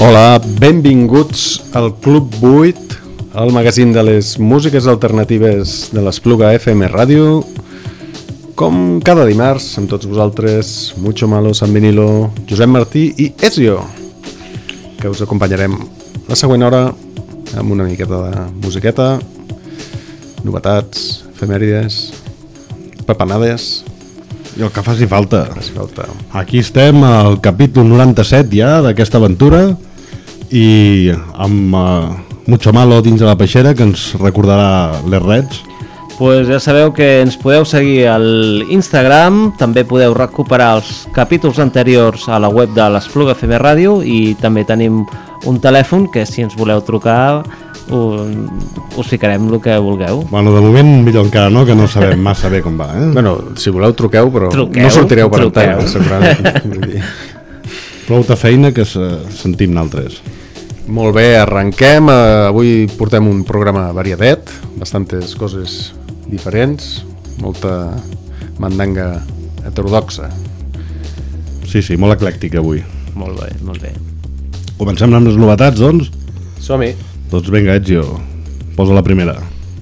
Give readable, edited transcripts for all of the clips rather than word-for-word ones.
Hola, benvinguts al Club 8, el magazín de les músiques alternatives de l'Espluga FM Ràdio. Com cada dimarts, amb tots vosaltres, Mucho Malo, San Vinilo, Josep Martí i Ezio, que us acompanyarem la següent hora amb una miqueta de musiqueta, novetats, efemèrides, papanades i el que faci falta. Aquí estem al capítol 97 ja d'aquesta aventura i amb Mucho Malo dins de la peixera, que ens recordarà les reds. Pues ja sabeu que ens podeu seguir a l'Instagram, també podeu recuperar els capítols anteriors a la web de l'Espluga FM Ràdio i també tenim un telèfon que si ens voleu trucar us ficarem el que vulgueu. Bueno, de moment millor encara no, que no sabem massa bé com va, Bueno, si voleu truqueu, però no sortireu per antena, segurament. Prou feina que sentim naltres. Molt bé, arrenquem. Avui portem un programa variadet, bastantes coses diferents, molta mandanga heterodoxa. Sí, molt eclèctic avui. Molt bé, molt bé. Comencem amb les novetats, doncs? Som-hi. Doncs vinga, Ezio, posa la primera.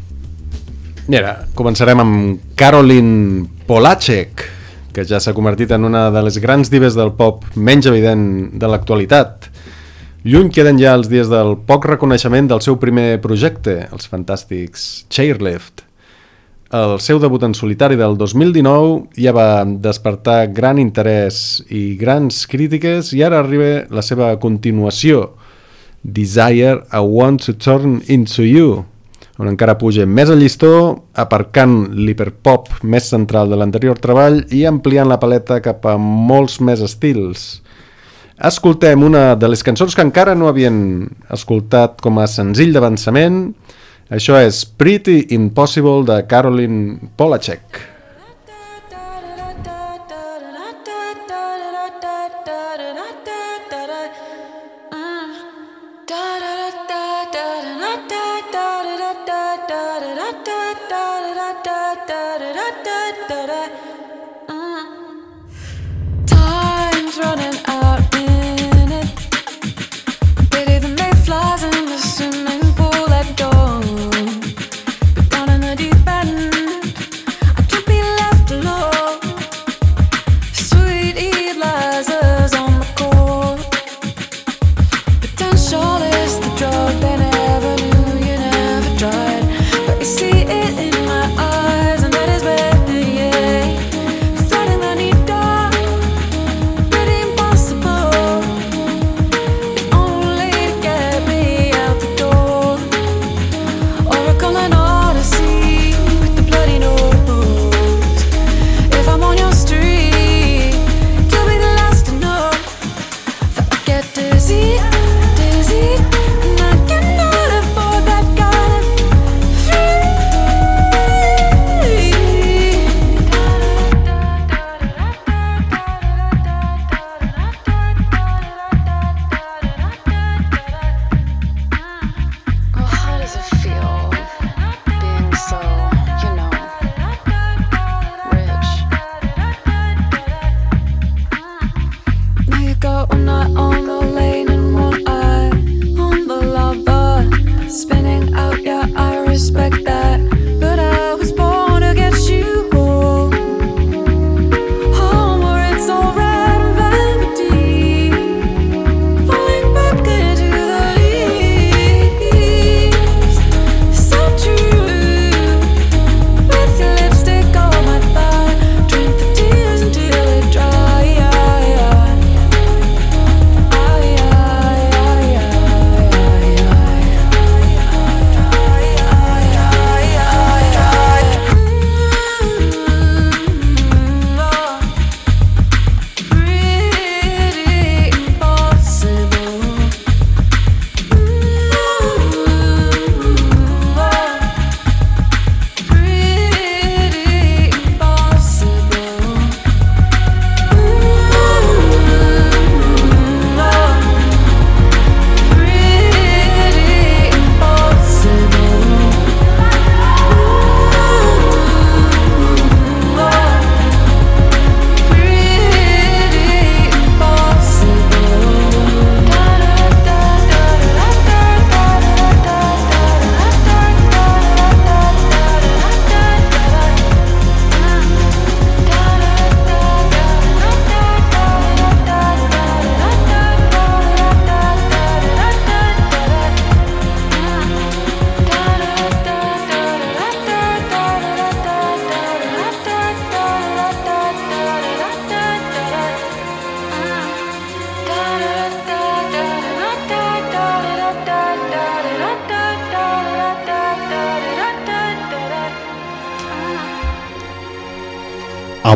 Mira, començarem amb Caroline Polachek, que ja s'ha convertit en una de les grans dives del pop menys evident de l'actualitat. Lluny queden ja els dies del poc reconeixement del seu primer projecte, els fantàstics Chairlift. El seu debut en solitari del 2019 ja va despertar gran interès i grans crítiques i ara arriba la seva continuació, Desire, I Want to Turn Into You, on encara puja més al llistó, aparcant l'hiperpop més central de l'anterior treball i ampliant la paleta cap a molts més estils. Escoltem una de les cançons que encara no havien escoltat com a senzill d'avançament. Això és Pretty Impossible de Caroline Polachek. Sweet Eliza's on the court.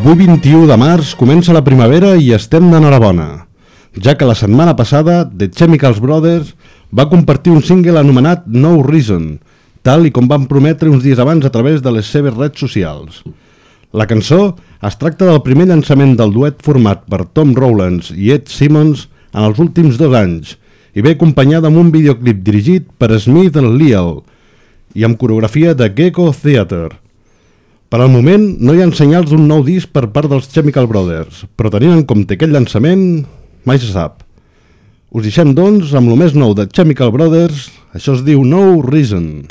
Avui 21 de març comença la primavera i estem d'enhorabona, ja que la setmana passada The Chemical Brothers va compartir un single anomenat No Reason, tal i com van prometre uns dies abans a través de les seves redes socials. La cançó es tracta del primer llançament del duet format per Tom Rowlands i Ed Simmons en els últims 2 anys i ve acompanyada amb un videoclip dirigit per Smith and Leal i amb coreografia de Gecko Theatre. Per al moment no hi ha senyals d'un nou disc per part dels Chemical Brothers, però tenint en compte aquest llançament, mai se sap. Us deixem doncs amb el més nou de Chemical Brothers, això es diu No Reason.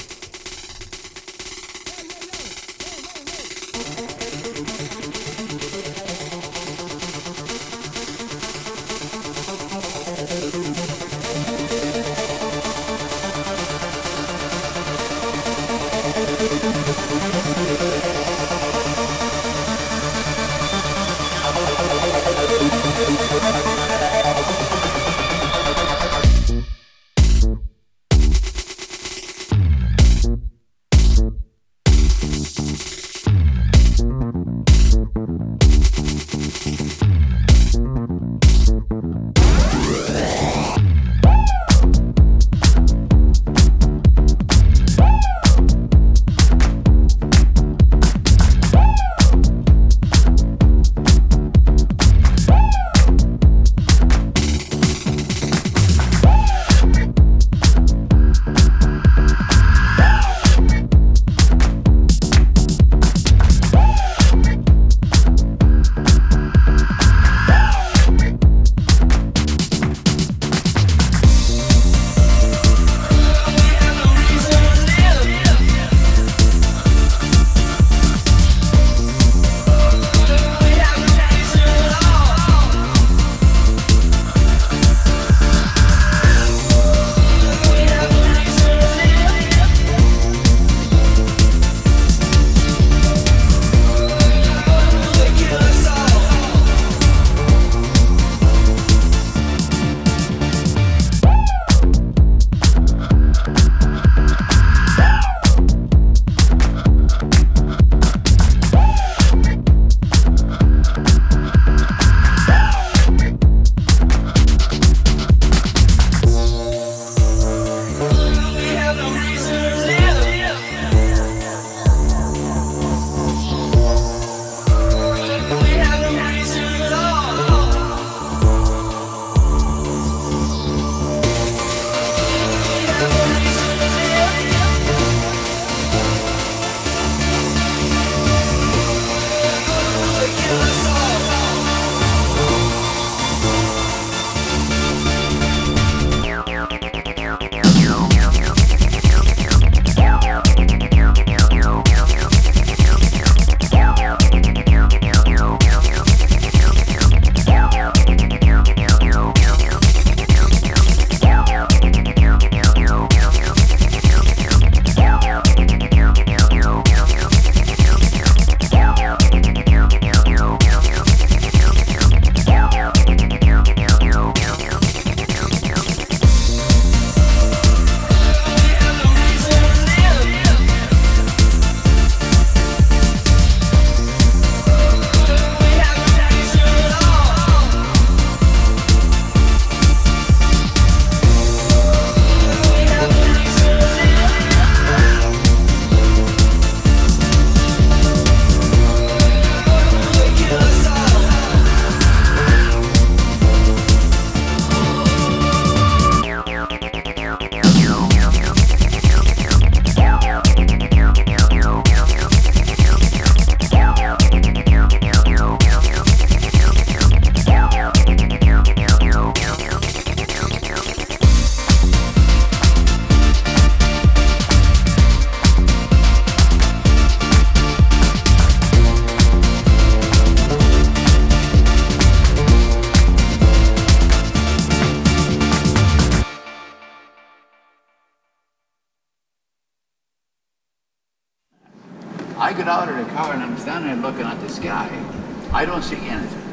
I get out of the car and I'm standing there looking at the sky. I don't see anything.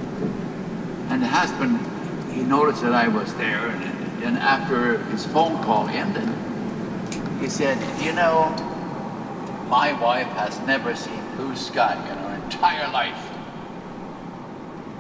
And the husband, he noticed that I was there, and then after his phone call ended, he said, you know, my wife has never seen blue sky in her entire life.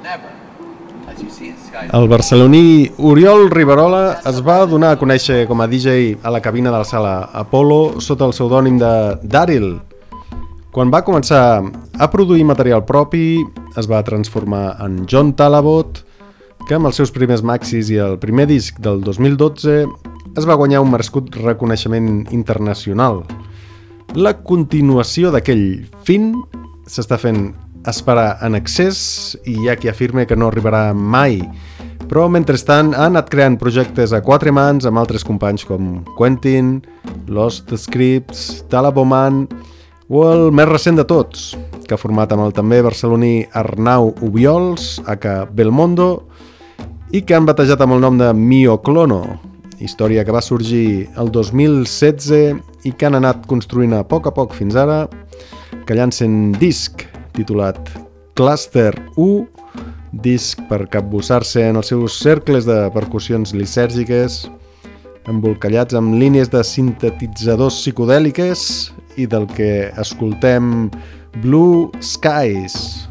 never, as you see in Sky. El barceloní Oriol Riverola es va donar a conèixer com a DJ a la cabina de la sala Apollo sota el pseudònim de Daryl. Quan va començar a produir material propi, es va transformar en John Talabot, que amb els seus primers maxis i el primer disc del 2012 es va guanyar un merescut reconeixement internacional. La continuació d'aquell fin s'està fent esperar en excés i hi ha qui afirma que no arribarà mai, però mentrestant ha anat creant projectes a quatre mans amb altres companys com Quentin, Lost Scripts, Talaboman o el més recent de tots, que ha format amb el també barceloní Arnau Ubiols, aka Belmondo, i que han batejat amb el nom de Mio Clono, història que va sorgir el 2016 i que han anat construint a poc fins ara, que llancen disc titulat Cluster 1, disc per capbussar-se en els seus cercles de percussions lisèrgiques, embolcallats amb línies de sintetitzadors psicodèliques i del que escoltem Blue Skies.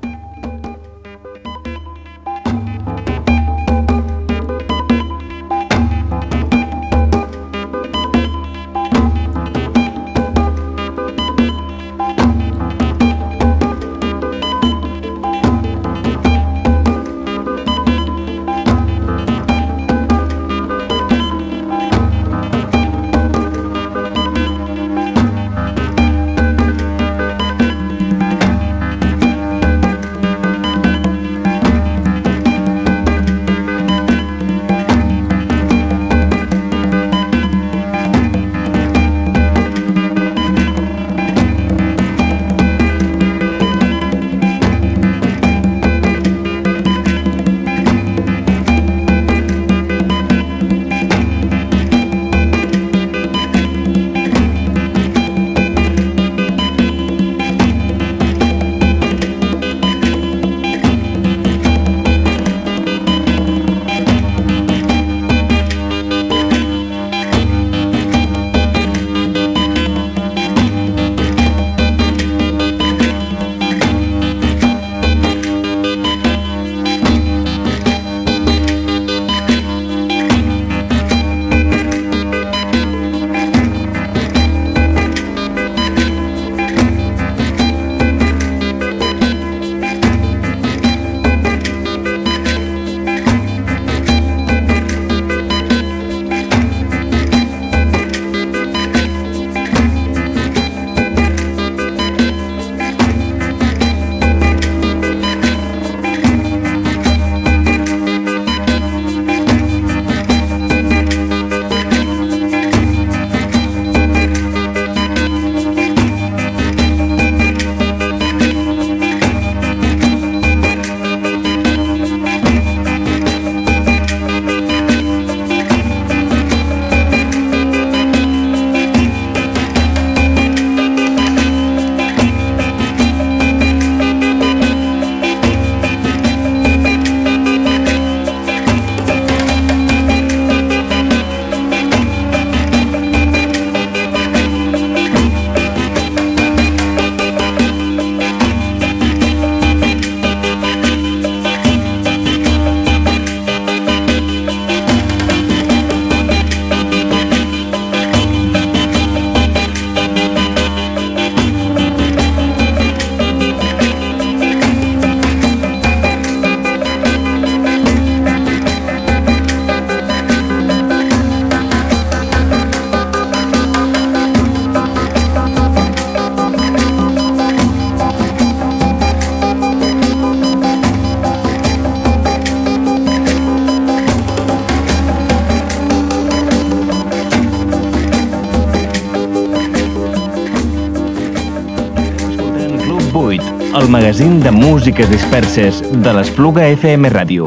el magazín de músiques disperses de l'Espluga FM Ràdio.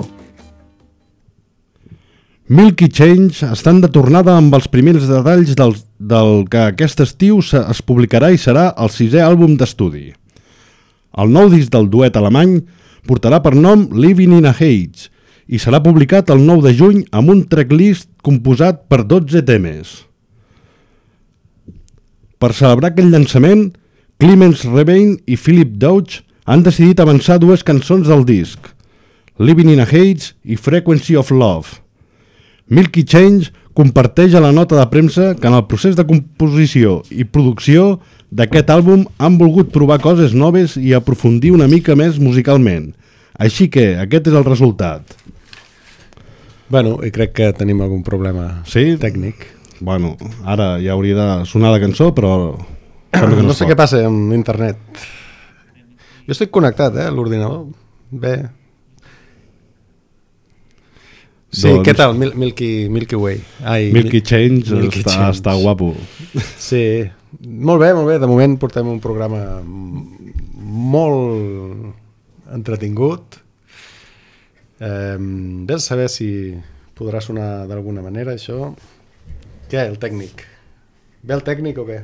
Milky Change estan de tornada amb els primers detalls del que aquest estiu es publicarà i serà el 6è àlbum d'estudi. El nou disc del duet alemany portarà per nom Living in a Haze i serà publicat el 9 de juny amb un tracklist composat per 12 temes. Per celebrar aquest llançament, Clemens Rebane i Philip Deutsch han decidit avançar dues cançons del disc. Living in a Haze i Frequency of Love. Milky Change comparteix a la nota de premsa que en el procés de composició i producció d'aquest àlbum han volgut provar coses noves i aprofundir una mica més musicalment. Així que aquest és el resultat. Bueno, i crec que tenim algun problema tècnic. Bueno, ara ja hauria de sonar la cançó, però... No sé què passa amb internet. Jo estic connectat, a l'ordinador. Bé. Sí, doncs... què tal? Milky Way. Ai, Milky Change està guapo. Sí, molt bé. De moment portem un programa molt entretingut. Bé, saber si podrà sonar d'alguna manera això. Què, el tècnic? Ve el tècnic o què?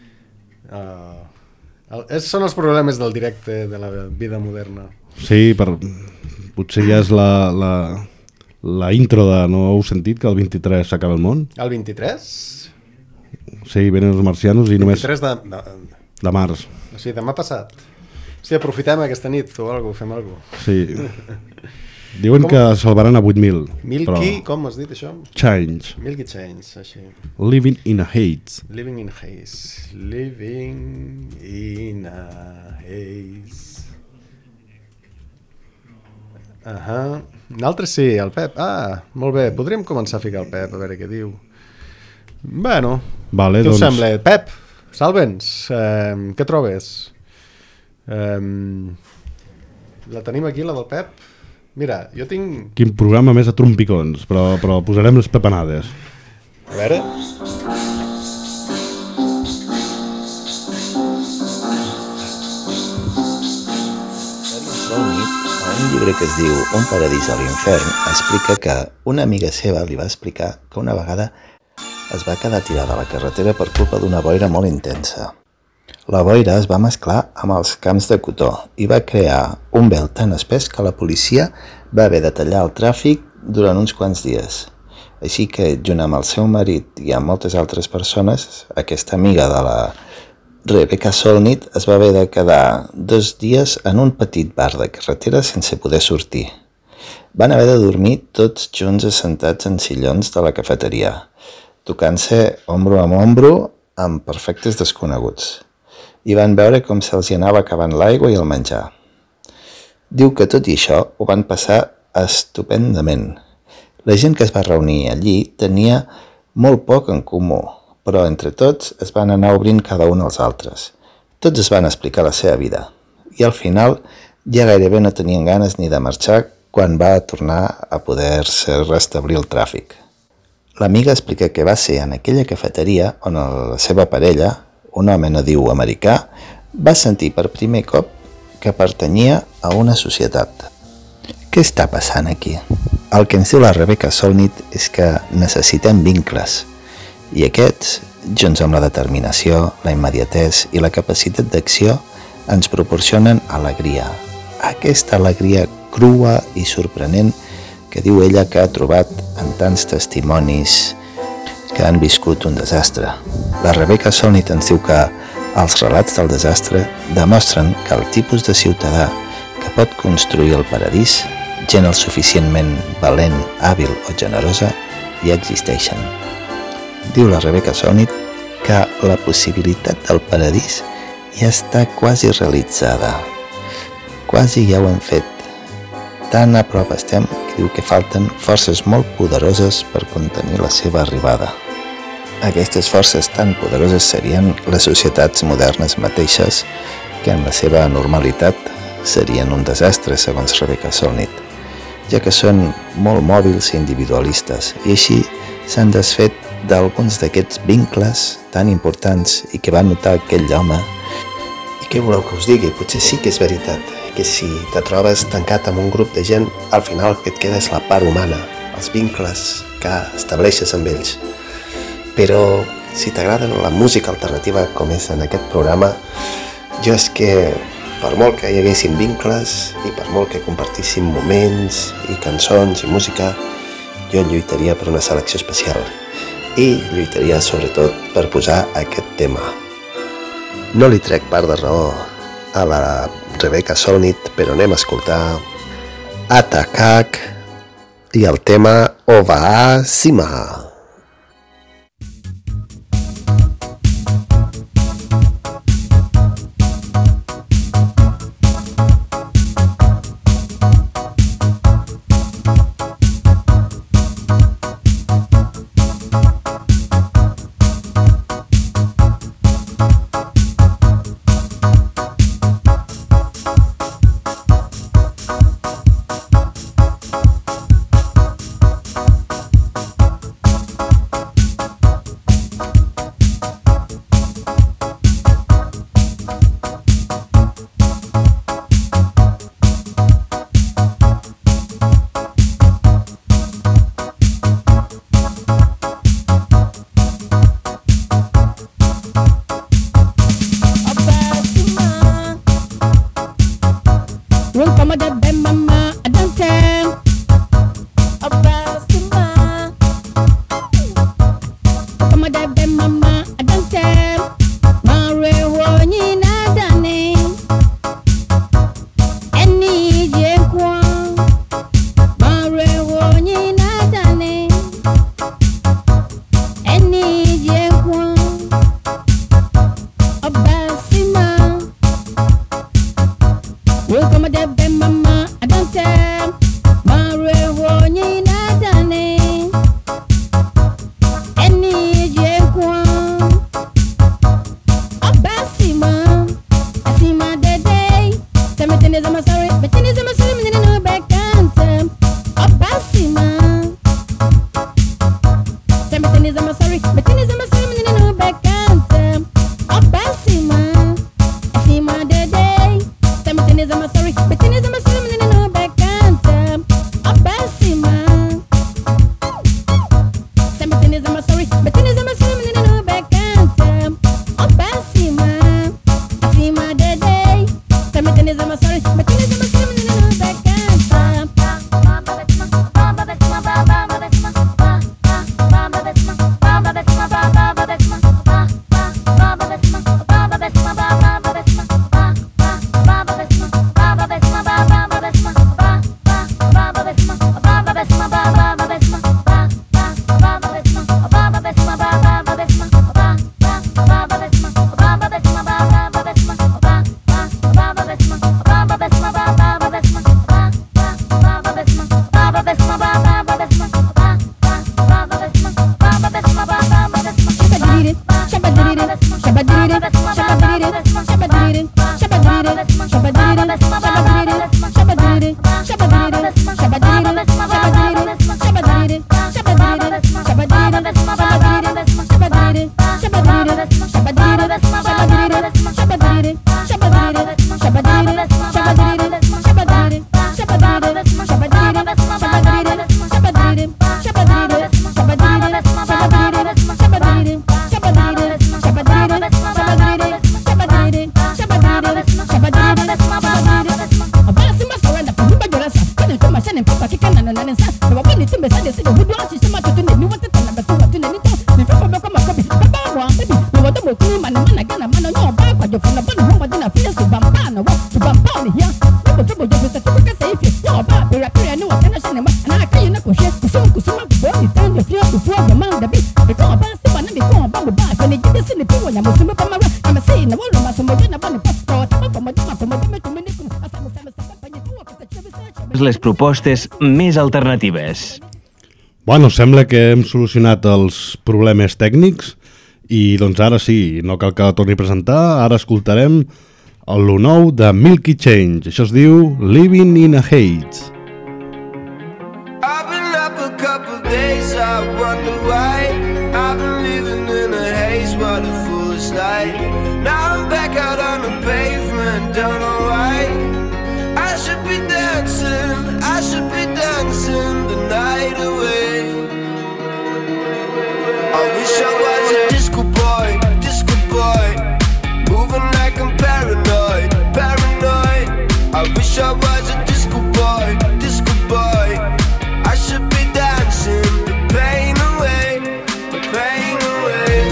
Són els problemes del directe de la vida moderna. Sí, potser ja és la intro de No heu sentit que el 23 s'acaba el món? El 23? Sí, venen els marcianos i només... 23 de març. O sigui, demà passat. Sí, aprofitem aquesta nit o alguna cosa, fem alguna cosa. Sí. Diuen que salvaran a 8.000. Milky, però... com has dit això? Change. Milky Change, així. Living in a Haze. Living in a Haze. Living in a Haze. Nosaltres sí, el Pep. Molt bé, podríem començar a ficar el Pep, a veure què diu. Bueno, vale, què us sembla? Pep, salva'ns. Què trobes? La tenim aquí, la del Pep? Mira, jo tinc... Quin programa més a trompicons, però posarem les pepenades. A veure... Un llibre que es diu Un paradís a l'infern explica que una amiga seva li va explicar que una vegada es va quedar tirada a la carretera per culpa d'una boira molt intensa. La boira es va mesclar amb els camps de cotó i va crear un vel tan espès que la policia va haver de tallar el tràfic durant uns quants dies. Així que, junt amb el seu marit i amb moltes altres persones, aquesta amiga de la Rebecca Solnit es va haver de quedar 2 dies en un petit bar de carretera sense poder sortir. Van haver de dormir tots junts assentats en sillons de la cafeteria, tocant-se ombro amb ombro amb perfectes desconeguts. I van veure com se'ls anava acabant l'aigua i el menjar. Diu que tot i això ho van passar estupendament. La gent que es va reunir allí tenia molt poc en comú, però entre tots es van anar obrint cada un als altres. Tots es van explicar la seva vida i al final ja gairebé no tenien ganes ni de marxar quan va tornar a poder-se restablir el tràfic. L'amiga explica que va ser en aquella cafeteria on la seva parella, un home nadiu americà, va sentir per primer cop que pertanyia a una societat. Què està passant aquí? El que ens diu la Rebecca Solnit és que necessitem vincles, i aquests, junts amb la determinació, la immediatesa i la capacitat d'acció, ens proporcionen alegria. Aquesta alegria crua i sorprenent que diu ella que ha trobat en tants testimonis que han viscut un desastre. La Rebecca Solnit ens diu que els relats del desastre demostren que el tipus de ciutadà que pot construir el paradís, gent el suficientment valent, hàbil o generosa, ja existeixen. Diu la Rebecca Solnit que la possibilitat del paradís ja està quasi realitzada. Quasi ja ho hem fet. Tan a prop estem que diu que falten forces molt poderoses per contenir la seva arribada. Aquestes forces tan poderoses serien les societats modernes mateixes, que en la seva normalitat serien un desastre, segons Rebecca Solnit, ja que són molt mòbils i individualistes, i així s'han desfet d'alguns d'aquests vincles tan importants i que va notar aquell home. I què voleu que us digui? Potser sí que és veritat, que si te trobes tancat amb un grup de gent, al final el que et queda és la part humana, els vincles que estableixes amb ells. Però si t'agrada la música alternativa com és en aquest programa, jo és que per molt que hi haguessin vincles i per molt que compartíssim moments i cançons i música, jo lluitaria per una selecció especial i lluitaria sobretot per posar aquest tema. No li trec part de raó a la Rebecca Solnit, però anem a escoltar Atakak i el tema Ovaa Sima. Les propostes més alternatives. Bueno, sembla que hem solucionat els problemes tècnics i doncs ara sí, no cal que la torni a presentar, ara escoltarem el nou de Milky Change. Això es diu Living in a Haze. I've been up a couple days, I wonder why. I've been living in a haze, what a foolish night. Now I'm back out on the pavement, don't know why. I should be dancing, I should be dancing the night away. I wish I was a disco boy, moving like I'm paranoid, paranoid. I wish I was a disco boy, I should be dancing the pain away, the pain away.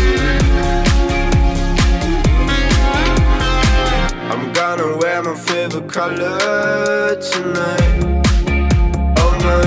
I'm gonna wear my favorite color tonight. Oh my,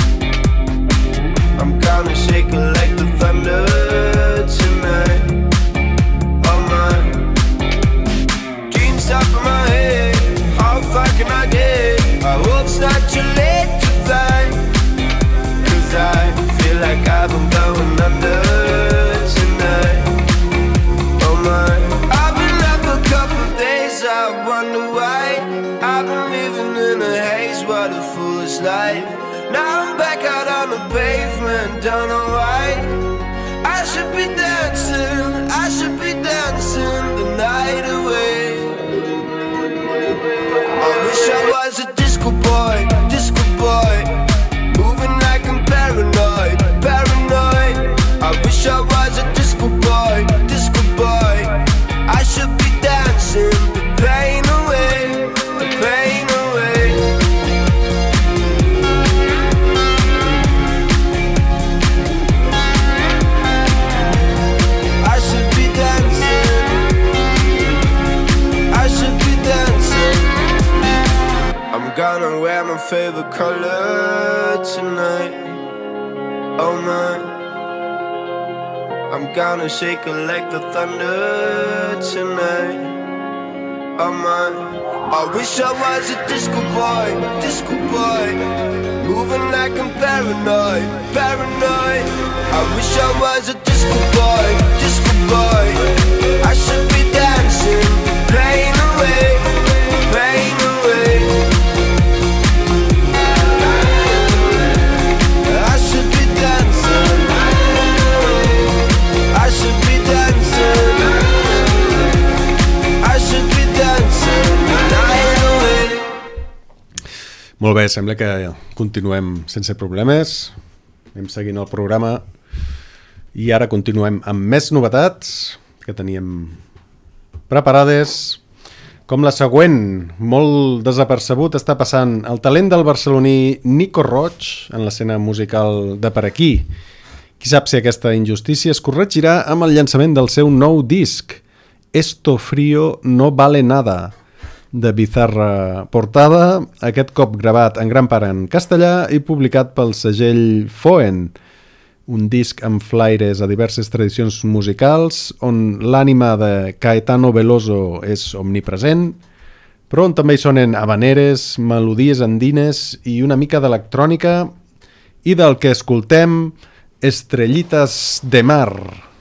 I'm gonna shake it like the thunder tonight. Oh my, dreams top of my head, how far can I get? I hope it's not too late to find, 'cause I feel like I've been going under tonight. Oh my, I've been up a couple of days, I wonder why. I've been living in a haze, what a foolish life. Now I'm back out on the pavement, don't know why. I should be dancing, I should be dancing the night away. I wish I was a disco boy, moving like I'm paranoid, paranoid. I wish I was a disco boy, I should be dancing the pain away, the pain away. I should be dancing, I should be dancing. I'm gonna wear my favorite color tonight. Oh my, I'm gonna shake it like the thunder tonight. Oh my, I wish I was a disco boy, moving like I'm paranoid, paranoid. I wish I was a disco boy, I should be dancing, pain away, pain away. I should be dancing, I should be dancing, I should be dancing night away. Molt bé, sembla que continuem sense problemes. Anem seguint el programa i ara continuem amb més novetats que teníem preparades, com la següent. Molt desapercebut està passant el talent del barceloní Nico Roig en l'escena musical de per aquí. Qui sap si aquesta injustícia es corregirà amb el llançament del seu nou disc, Esto frío no vale nada, de bizarra portada, aquest cop gravat en gran part en castellà i publicat pel segell Foen, un disc amb flaires a diverses tradicions musicals, on l'ànima de Caetano Veloso és omnipresent, però on també hi sonen habaneres, melodies andines i una mica d'electrònica, i del que escoltem, Estrellitas de Mar.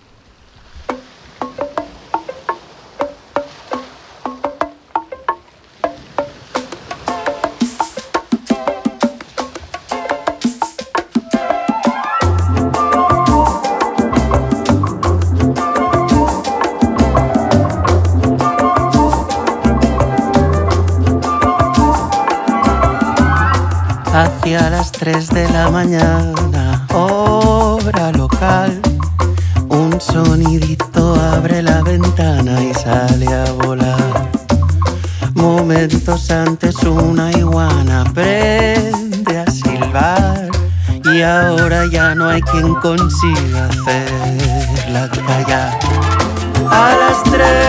Hacia las 3 de la mañana, hora local, un sonidito abre la ventana y sale a volar. Momentos antes una iguana aprende a silbar y ahora ya no hay quien consiga hacerla callar. A las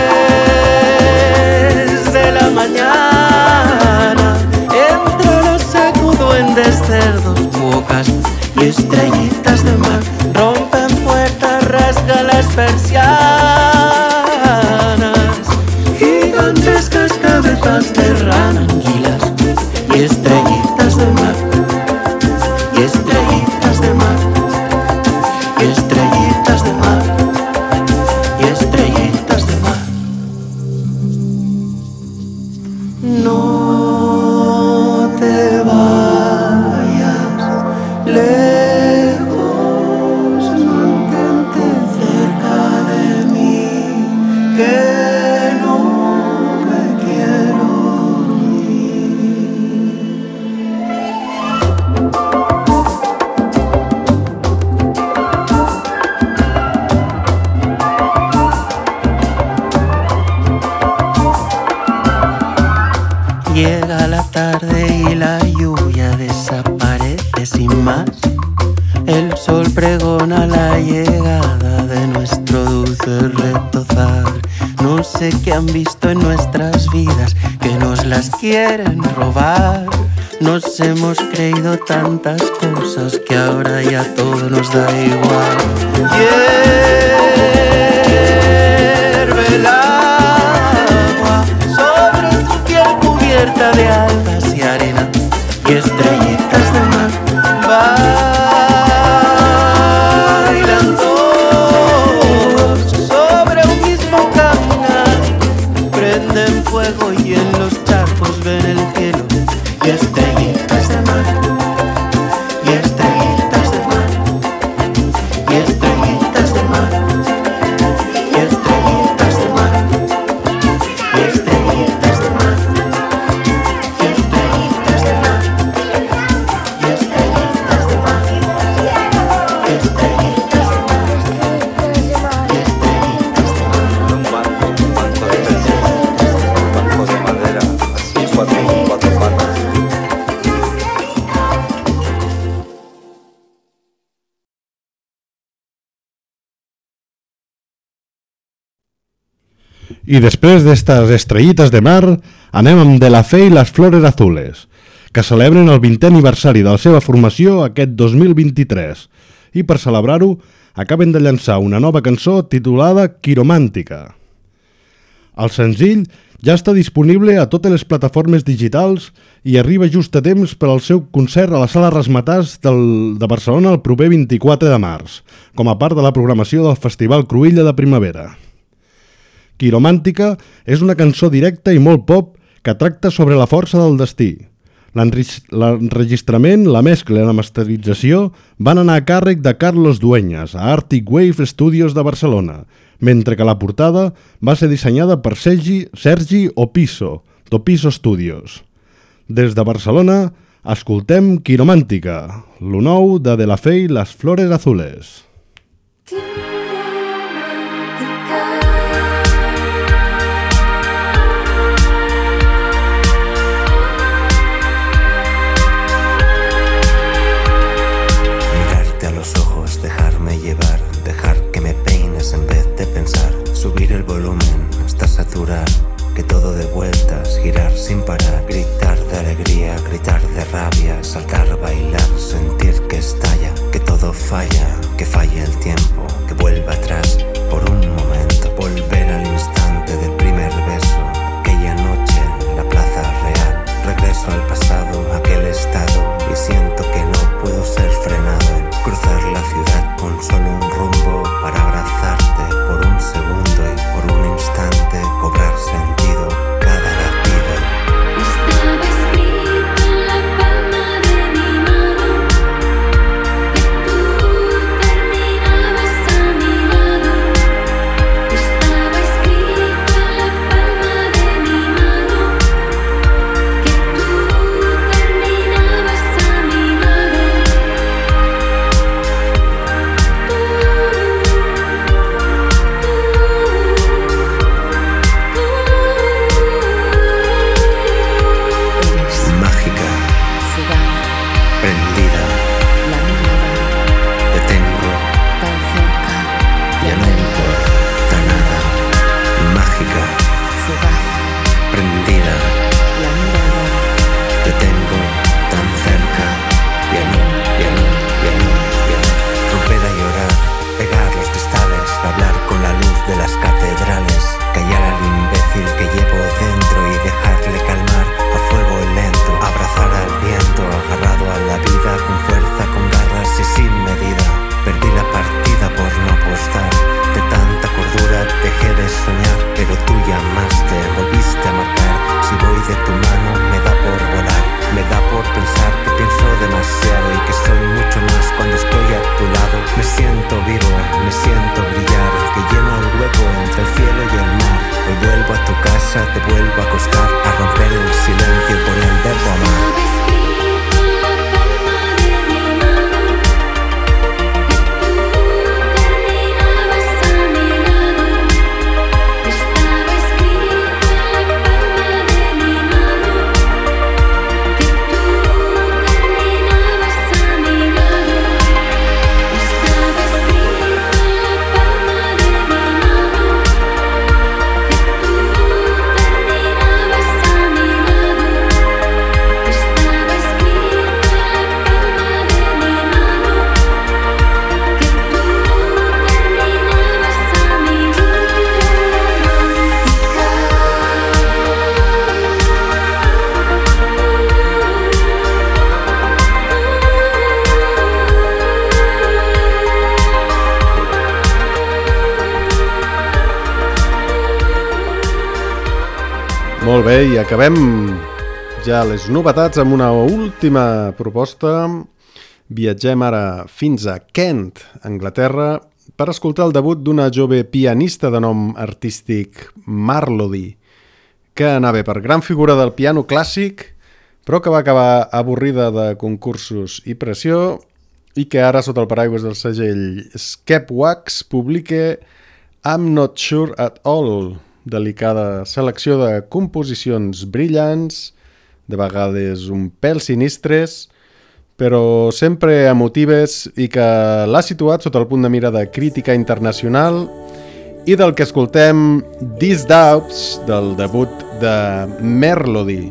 3 de la mañana duendes, cerdos, bocas y estrellitas de mar rompen puertas, rasgan las persianas, gigantescas cabezas de rana, anguilas y estrellitas de mar, y estrellitas de mar, y estrellitas de mar, y estrellitas de mar. No te vayas lejos, mantente cerca de mí, que no me quiero Llega la tarde y la lluvia desaparece sin más. El sol pregona la llegada de nuestro dulce retozar. No sé qué han visto en nuestras vidas, que nos las quieren robar. Nos hemos creído tantas cosas que ahora ya todo nos da igual. Hierve el agua sobre tu piel cubierta de algas y arena y estrellitas de mar. Bailan todos sobre un mismo canal, prenden fuego y en los charcos ven el cielo y estrellitas de mar, y estrellitas de mar, y estrellitas de mar, y estrellitas de mar, y estrellitas de mar, y estrellitas de mar, y estrellitas de mar, y estrellitas de mar, y estrellitas de mar. Un banco de peces, un banco de madera, así cuatro patas. I després d'estes estrellites de mar, anem amb De La Fe i les Flores Azules, que celebren el 20è aniversari de la seva formació aquest 2023, i per celebrar-ho acaben de llançar una nova cançó titulada Quiromàntica. El senzill ja està disponible a totes les plataformes digitals i arriba just a temps per al seu concert a la Sala Ramatàs de Barcelona el proper 24 de març, com a part de la programació del Festival Cruïlla de Primavera. Quiromàntica és una cançó directa i molt pop que tracta sobre la força del destí. L'enregistrament, la mescla i la masterització van anar a càrrec de Carlos Dueñas a Arctic Wave Studios de Barcelona, mentre que la portada va ser dissenyada per Sergi Opiso, d'Opiso Studios. Des de Barcelona, escoltem Quiromàntica, lo nou de La Fe i les Flores Azules. Dejarme llevar, dejar que me peines en vez de pensar, subir el volumen hasta saturar, que todo de vueltas, girar sin parar, gritar de alegría, gritar de rabia, saltar, bailar, sentir que estalla, que todo falla, que falle el tiempo, que vuelva atrás por un momento, volver al instante del primer beso, aquella noche en la plaza real, regreso al pasado, aquel estado, y siento que no puedo ser frenado en cruzar la ciudad con solo un rumbo para abrazarte por un segundo y por un instante cobrar sentido cada latido. Estaba escrito en la palma de mi mano que tú terminabas a mi lado. Estaba escrito en la palma de mi mano que tú terminabas a mi lado. Molt bé, i acabem ja les novetats amb una última proposta. Viatgem ara fins a Kent, Anglaterra, per escoltar el debut d'una jove pianista de nom artístic Marlody, que anava per gran figura del piano clàssic, però que va acabar avorrida de concursos i pressió i que ara, sota el paraigües del segell Skepwax, publica I'm Not Sure at All, delicada selecció de composicions brillants, de vegades un pèl sinistres, però sempre emotives i que l'ha situat sota el punt de mira de crítica internacional i del que escoltem These Doubts, del debut de Marlody.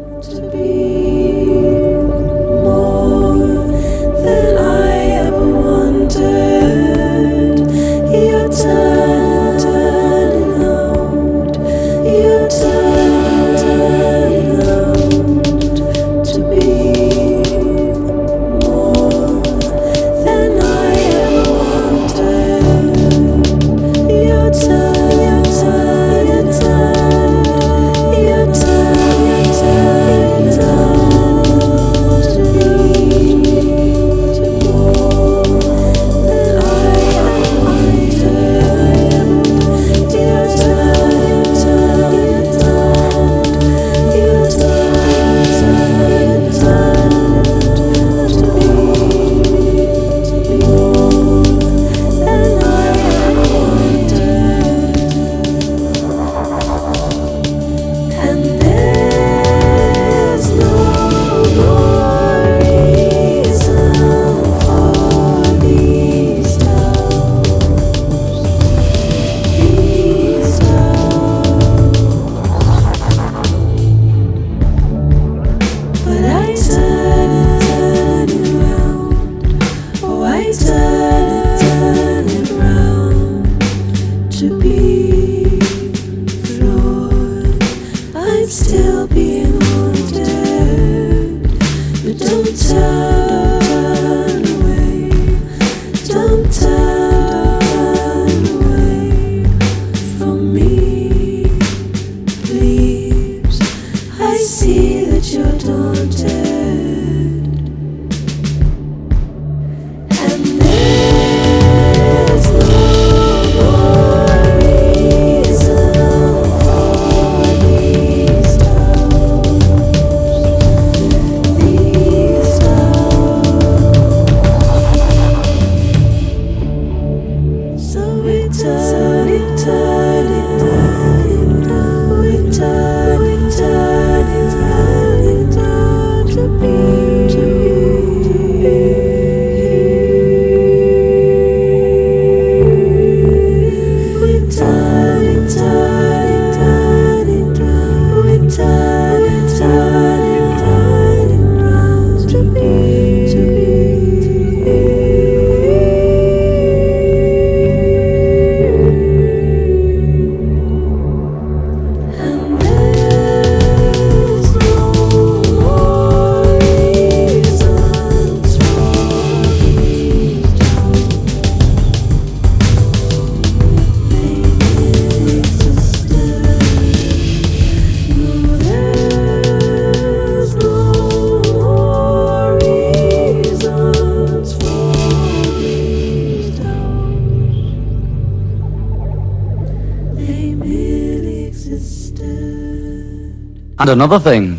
And another thing.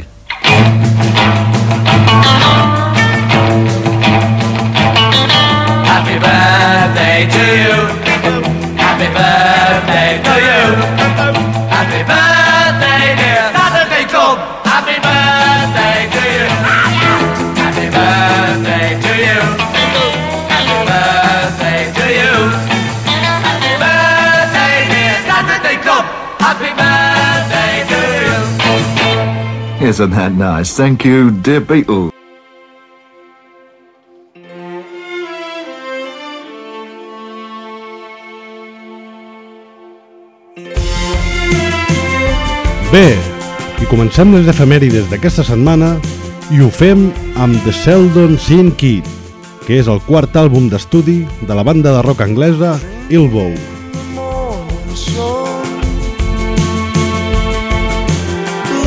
Happy birthday to you. Happy birthday to you. Happy birthday, dear Saturday Club. Happy birthday to you. Happy birthday to you. Happy birthday to you. Happy birthday, dear Saturday Club. Happy birthday to you. Isn't that nice? Thank you, dear Beatles. Bé, i comencem les efemèrides d'aquesta setmana i ho fem amb The Sheldon Scene Kid, que és el quart àlbum d'estudi de la banda de rock anglesa Elbow.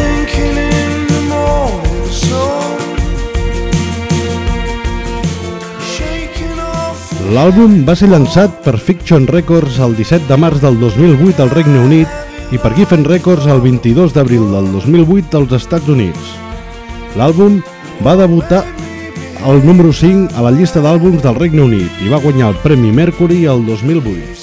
L'àlbum va ser llançat per Fiction Records el 17 de març del 2008 al Regne Unit i per Geffen Records el 22 d'abril del 2008 als Estats Units. L'àlbum va debutar al número 5 a la llista d'àlbums del Regne Unit i va guanyar el Premi Mercury el 2008.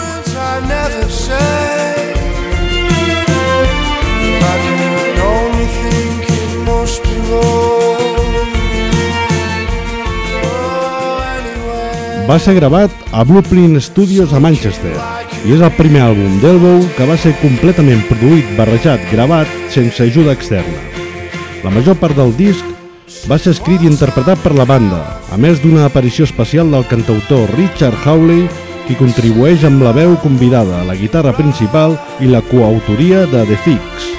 Va ser gravat a Blueprint Studios a Manchester i és el primer àlbum d'Elbow que va ser completament produït, barrejat, gravat sense ajuda externa. La major part del disc va ser escrit i interpretat per la banda, a més d'una aparició especial del cantautor Richard Hawley, qui contribueix amb la veu convidada, la guitarra principal i la coautoria de The Fix.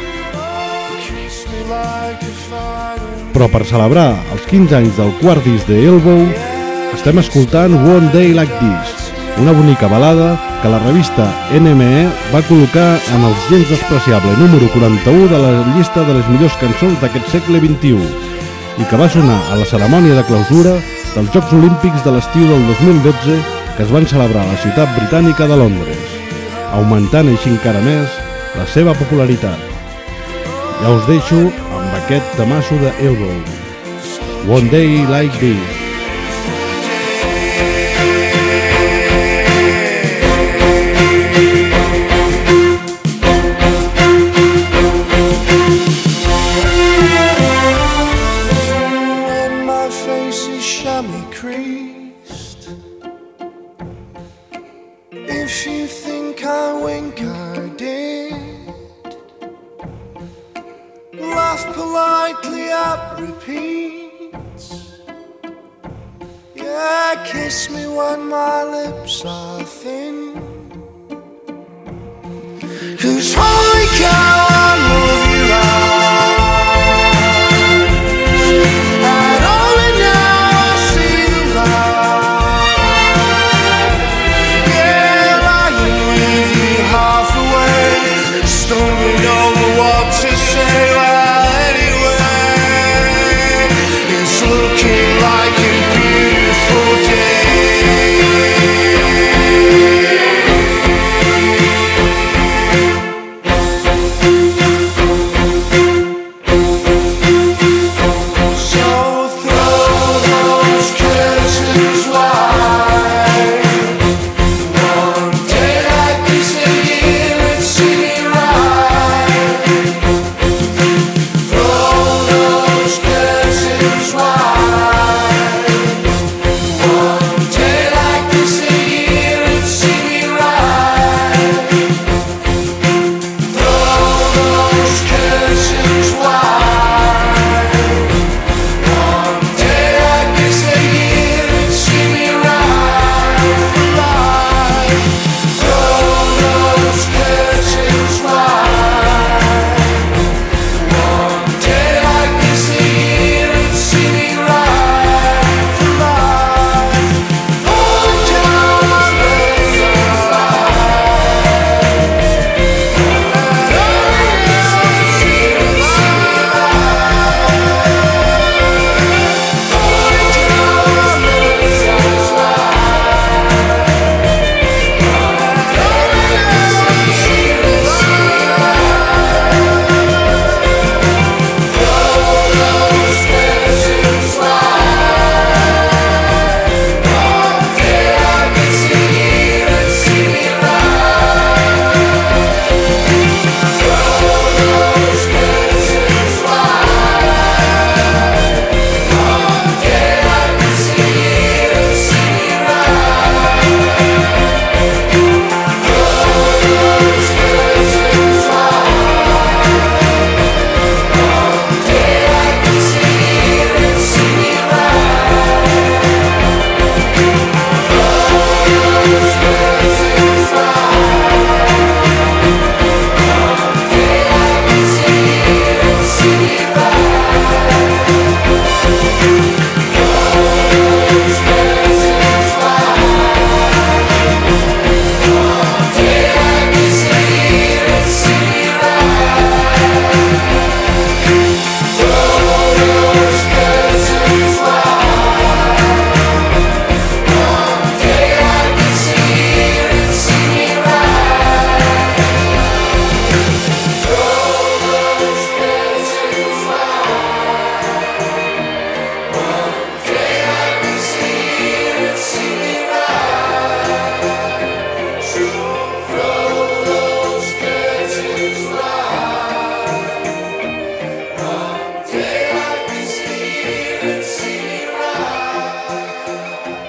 Però per celebrar els 15 anys del quart disc d'Elbow, estem escoltant One Day Like This, una bonica balada que la revista NME va col·locar en el gens despreciable número 41 de la llista de les millors cançons d'aquest segle XXI i que va sonar a la cerimònia de clausura dels Jocs Olímpics de l'estiu del 2012 que es van celebrar a la ciutat britànica de Londres, augmentant així encara més la seva popularitat. Ja us deixo amb aquest temasso de Elbow, One Day Like This. Kiss me when my lips are thin, 'cause holy cow, I love your eyes, and only now I see the light. Yeah, lying with you half away, stumbling over what to say. Well, anyway, it's looking like a beautiful day.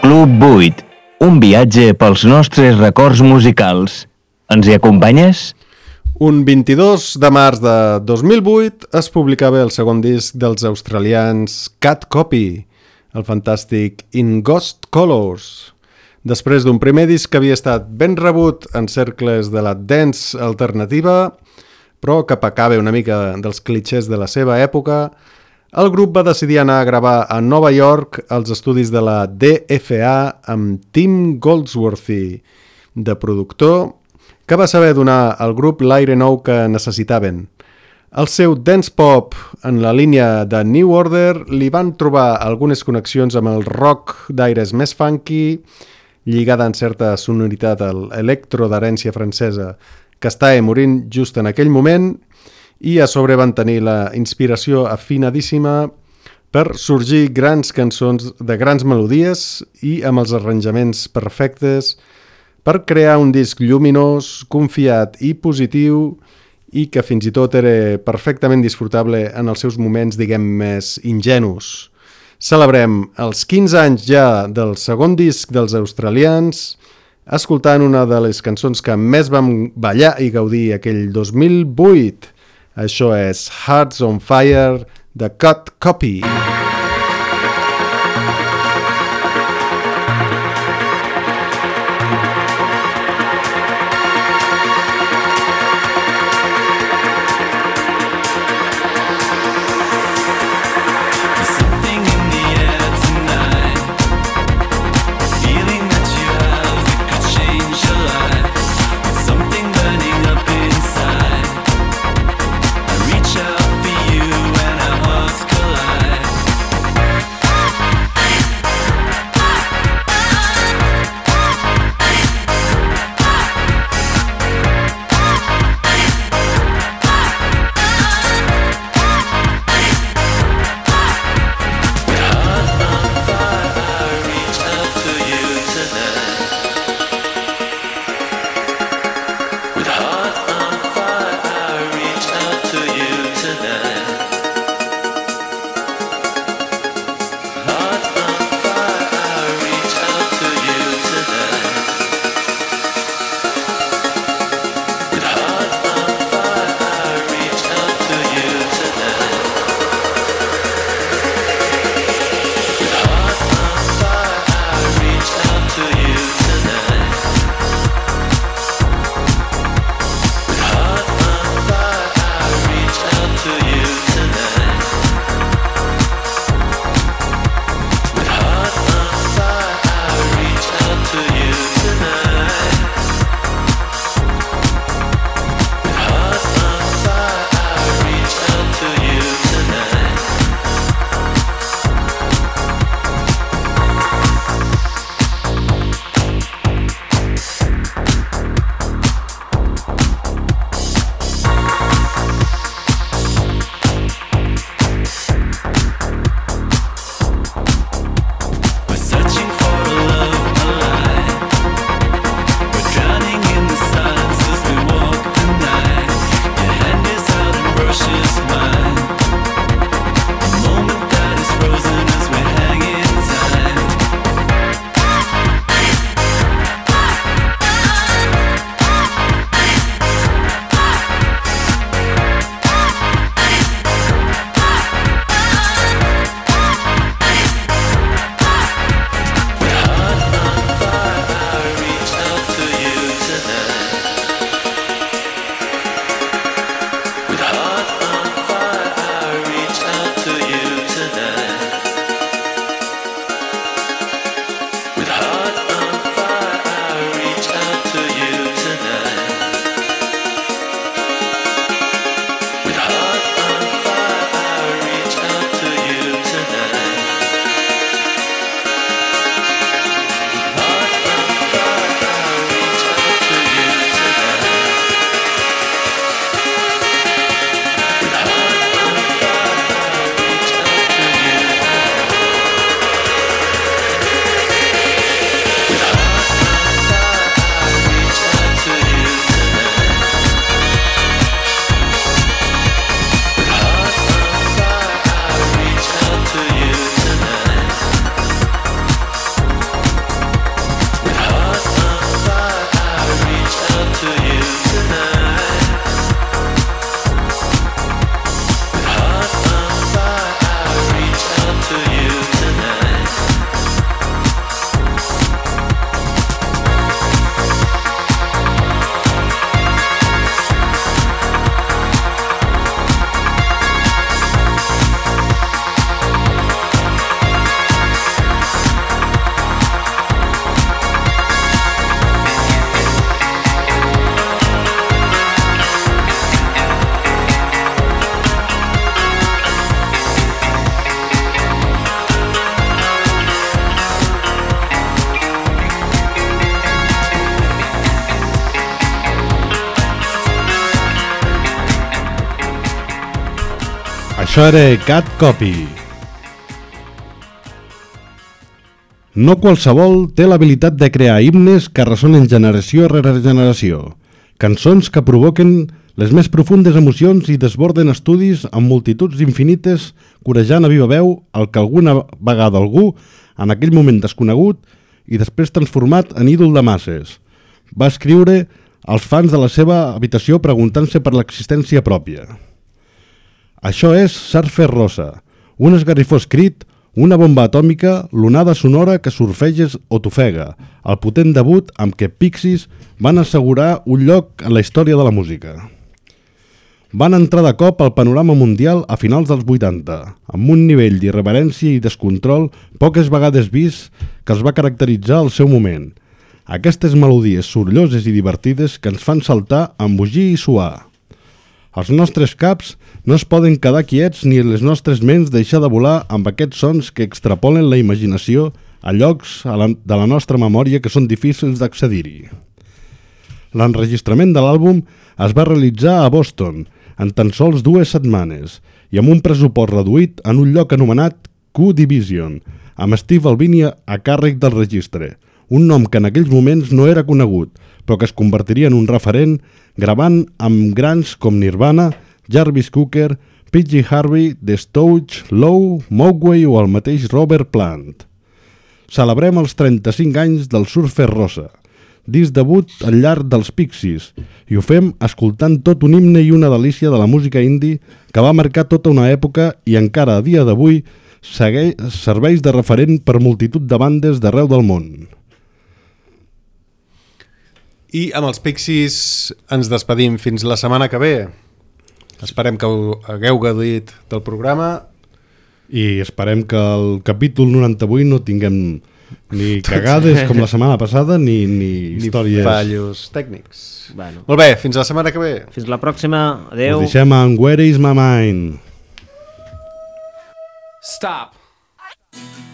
Club 8, un viatge pels nostres records musicals. Ens hi acompanyes? Un 22 de març de 2008 es publicava el segon disc dels australians Cat Copy, el fantàstic In Ghost Colors. Després d'un primer disc que havia estat ben rebut en cercles de la dance alternativa, però que pecava una mica dels clitxers de la seva època, el grup va decidir anar a gravar a Nova York als estudis de la DFA amb Tim Goldsworthy, de productor, que va saber donar al grup l'aire nou que necessitaven. El seu dance pop en la línia de New Order li van trobar algunes connexions amb el rock d'aires més funky, lligada en certa sonoritat a l'electro d'herència francesa que estava morint just en aquell moment, i a sobre van tenir la inspiració afinadíssima per sorgir grans cançons de grans melodies i amb els arranjaments perfectes per crear un disc lluminós, confiat i positiu i que fins i tot era perfectament disfrutable en els seus moments, diguem, més ingenus. Celebrem els 15 anys ja del segon disc dels australians, escoltant una de les cançons que més vam ballar i gaudir aquell 2008. Això és Hearts on Fire, de Cat Copy. Reach out for you when our hearts collide. Això era Cat Copy. No qualsevol té l'habilitat de crear himnes que ressonen generació rere generació. Cançons que provoquen les més profundes emocions i desborden estudis amb multituds infinites, corejant a viva veu el que alguna vegada algú, en aquell moment desconegut i després transformat en ídol de masses, va escriure als fans de la seva habitació preguntant-se per l'existència pròpia. Això és Surfer Rosa, un esgarrifós crit, una bomba atòmica, l'onada sonora que surfeges o t'ofega, el potent debut amb què Pixies van assegurar un lloc en la història de la música. Van entrar de cop al panorama mundial a finals dels 80, amb un nivell d'irreverència i descontrol poques vegades vist que els va caracteritzar al seu moment. Aquestes melodies sorolloses i divertides que ens fan saltar, embogir i suar. Els nostres caps no es poden quedar quiets ni les nostres ments deixar de volar amb aquests sons que extrapolen la imaginació a llocs de la nostra memòria que són difícils d'accedir-hi. L'enregistrament de l'àlbum es va realitzar a Boston en tan sols 2 setmanes i amb un pressupost reduït en un lloc anomenat Q-Division, amb Steve Albini a càrrec del registre, un nom que en aquells moments no era conegut, però que es convertiria en un referent gravant amb grans com Nirvana, Jarvis Cocker, P.J. Harvey, The Stooges, Low, Mogwai o el mateix Robert Plant. Celebrem els 35 anys del Surfer Rosa, disc debut al llarg dels Pixies, i ho fem escoltant tot un himne i una delícia de la música indie que va marcar tota una època i encara a dia d'avui serveix de referent per multitud de bandes d'arreu del món. I amb els Pixies ens despedim fins la setmana que ve. Esperem que hagueu gaudit del programa. I esperem que el capítol 98 no tinguem ni cagades com la setmana passada, ni històries... Ni fallos tècnics. Bueno. Molt bé, fins la setmana que ve. Fins la pròxima. Adéu. Us deixem amb Where is my mind? Stop.